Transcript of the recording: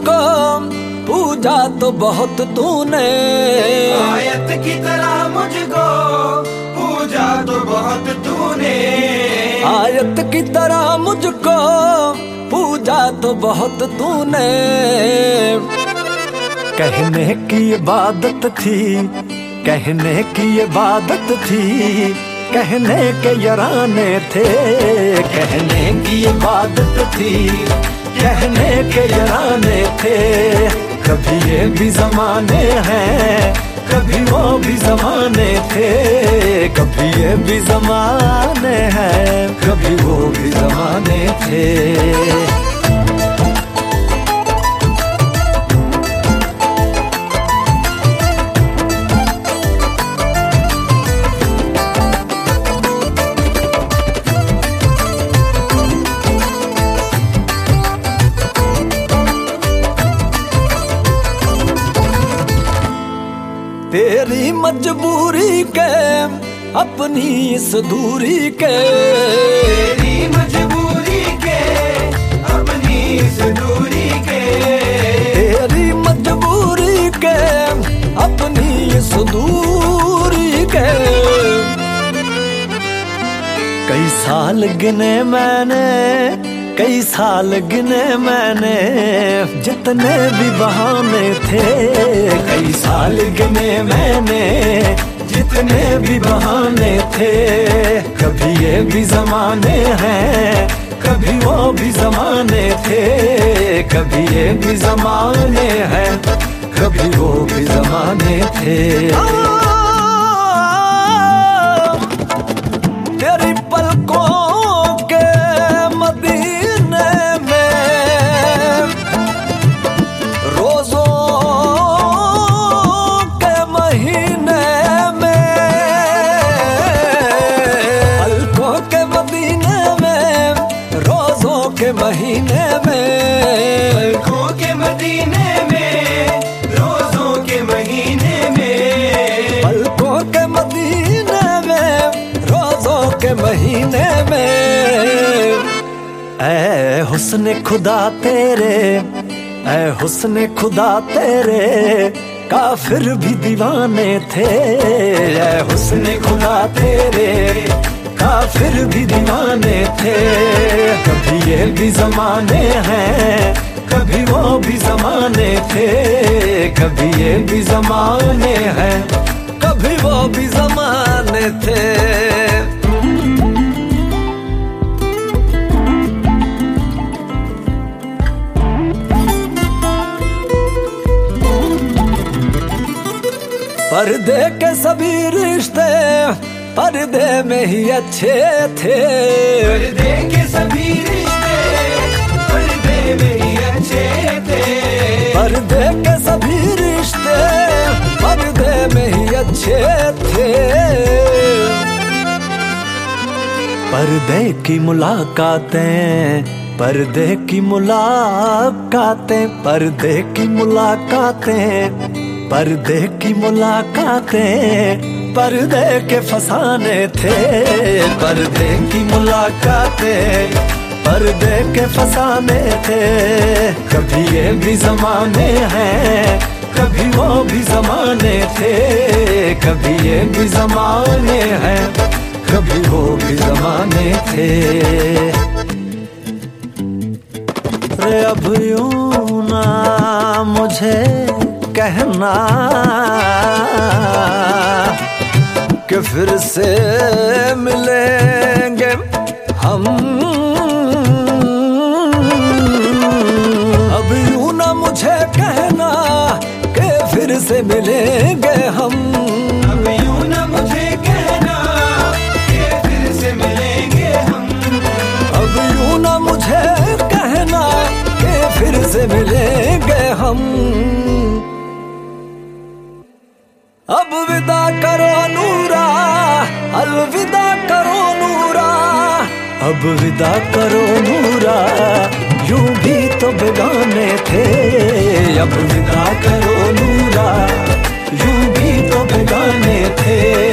मुझको पूजा तो बहुत तूने, आयत की तरह मुझको पूजा तो बहुत तूने, आयत की तरह मुझको पूजा तो बहुत तूने। कहने की इबादत थी, कहने की इबादत थी, कहने के यराने थे, कहने की इबादत थी, कहने के यराने थे। कभी ये भी जमाने हैं, कभी वो भी जमाने थे, कभी ये भी जमाने हैं, कभी वो भी जमाने थे। तेरी मजबूरी के अपनी इस दूरी के, तेरी मजबूरी के अपनी इस दूरी के, तेरी मजबूरी के अपनी इस दूरी के। कई साल गिने मैंने, कई साल गिने मैंने, जितने भी बहाने थे, कई साल गिने मैंने, जितने भी बहाने थे। कभी ये भी जमाने हैं, कभी वो भी जमाने थे, कभी ये भी जमाने हैं, कभी वो भी जमाने थे। तेरी पलकों महीने में, पलकों के मदीने में, रोज़ों के महीने में, पलकों के मदीने में, रोज़ों के महीने में। ऐ हुस्न खुदा तेरे, ऐ हुस्न खुदा तेरे, काफिर भी दीवाने थे। ऐ हुस्न खुदा तेरे, काफिर भी दीवाने थे। कभी ये भी जमाने हैं, कभी वो भी जमाने थे, कभी ये भी जमाने हैं, कभी वो भी जमाने थे। पर्दे के सभी रिश्ते पर्दे में ही अच्छे थे, पर्दे के सभी रिश्ते पर्दे में ही अच्छे थे, पर्दे के सभी रिश्ते पर्दे में ही अच्छे थे। पर्दे की मुलाकातें, पर्दे की मुलाकातें, पर्दे की मुलाकातें, पर्दे की मुलाकातें, पर्दे के फसाने थे। पर्दे की मुलाकातें, पर्दे के फसाने थे। कभी ये भी जमाने हैं, कभी वो भी जमाने थे, कभी ये भी जमाने हैं, कभी वो भी जमाने थे। रे अब यूं ना मुझे कहना कि फिर से मिलेंगे हम, अब यूं ना मुझे कहना कि फिर से मिलेंगे हम, अब यूं ना मुझे कहना कि फिर से मिलेंगे हम, अब यूं ना मुझे कहना कि फिर से मिलेंगे हम। अब विदा करो नूरा, अलविदा करो नूरा, अब विदा करो नूरा, यूं भी तो बेगाने थे। अब विदा करो नूरा, यूं भी तो बेगाने थे।